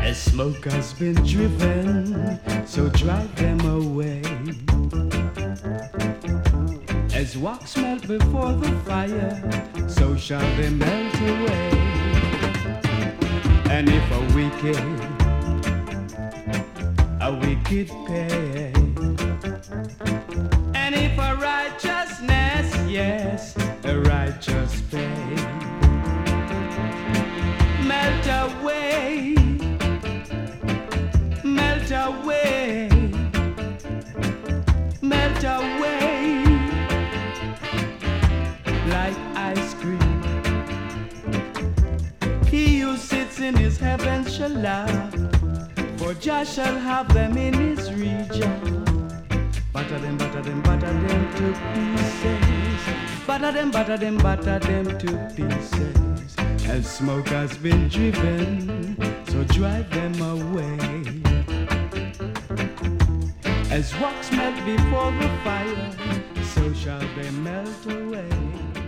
As smoke has been driven, so drive them away. As wax melt before the fire, so shall they melt away. And if a wicked pay, and if a righteousness, yes, a righteous pay, melt away, melt away, melt away, like ice cream. He who sits in his heaven shall laugh, for Jah shall have them in his region. Butter them to pieces. Butter them to pieces. As smoke has been driven, so drive them away. As wax melt before the fire, so shall they melt away.